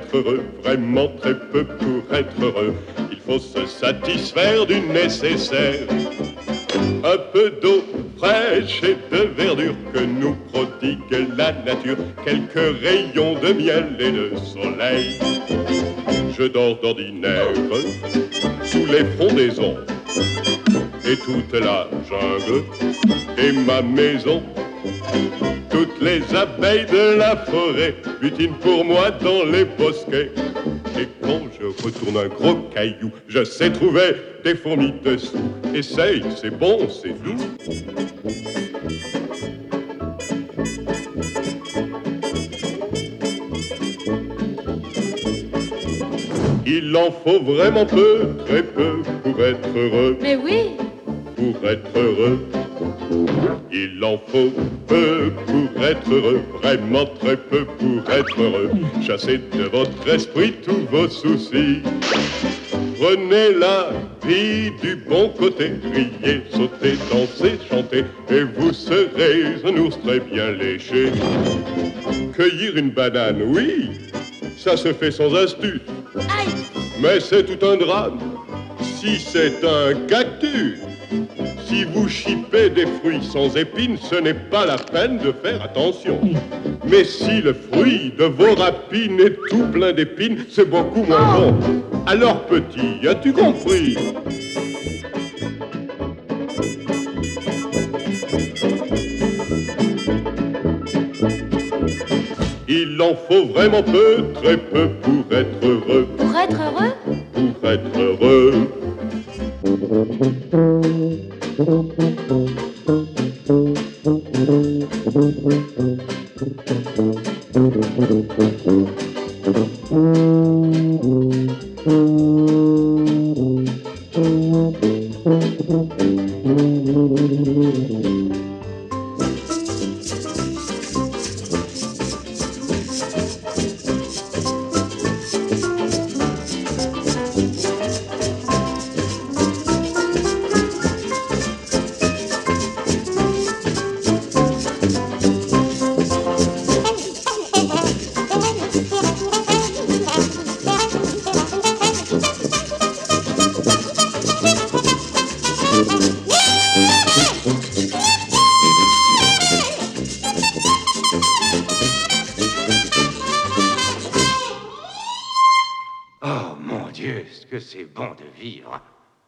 être heureux, vraiment très peu pour être heureux. Il faut se satisfaire du nécessaire. Un peu d'eau fraîche et de verdure que nous prodigue la nature, quelques rayons de miel et de soleil. Je dors d'ordinaire sous les frondaisons et toute la jungle est ma maison. Toutes les abeilles de la forêt butinent pour moi dans les bosquets. Et quand je retourne un gros caillou, je sais trouver des fourmis dessous. Essaye, c'est bon, c'est doux. Il en faut vraiment peu, très peu pour être heureux. Mais oui. Pour être heureux. Il en faut peu pour être heureux, vraiment très peu pour être heureux. Chassez de votre esprit tous vos soucis. Prenez la vie du bon côté, riez, sautez, dansez, chantez, et vous serez un ours très bien léché. Cueillir une banane, oui, ça se fait sans astuce. Aïe. Mais c'est tout un drame si c'est un cactus. Si vous chipez des fruits sans épines, ce n'est pas la peine de faire attention. Mais si le fruit de vos rapines est tout plein d'épines, c'est beaucoup moins bon. Alors petit, as-tu compris? Il en faut vraiment peu, très peu pour être heureux. Pour être heureux? Pour être heureux. Oh mon Dieu, ce que c'est bon de vivre.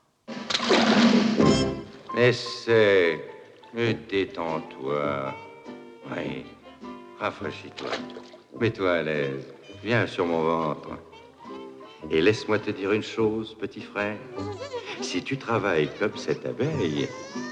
Essaie, mais détends-toi. Oui, rafraîchis-toi. Mets-toi à l'aise. Viens sur mon ventre. Et laisse-moi te dire une chose, petit frère. Si tu travailles comme cette abeille,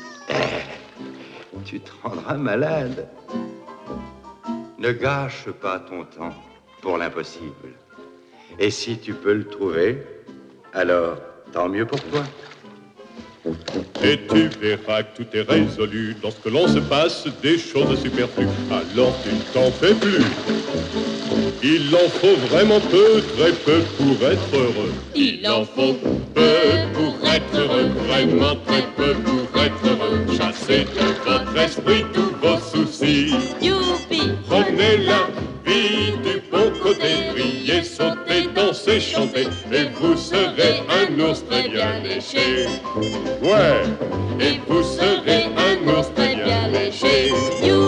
tu te rendras malade. Ne gâche pas ton temps pour l'impossible. Et si tu peux le trouver, alors tant mieux pour toi. Et tu verras que tout est résolu lorsque l'on se passe des choses superflues. Alors tu ne t'en fais plus. Il en faut vraiment peu, très peu pour être heureux. Il en faut peu pour être heureux, vraiment très peu pour être heureux. Chassez de votre esprit tous vos soucis. Youpi. Prenez la vie du bon côté, riez, sautez, dansez, chantez, et vous serez un ours très bien léché. Ouais, et vous serez un ours très bien léché.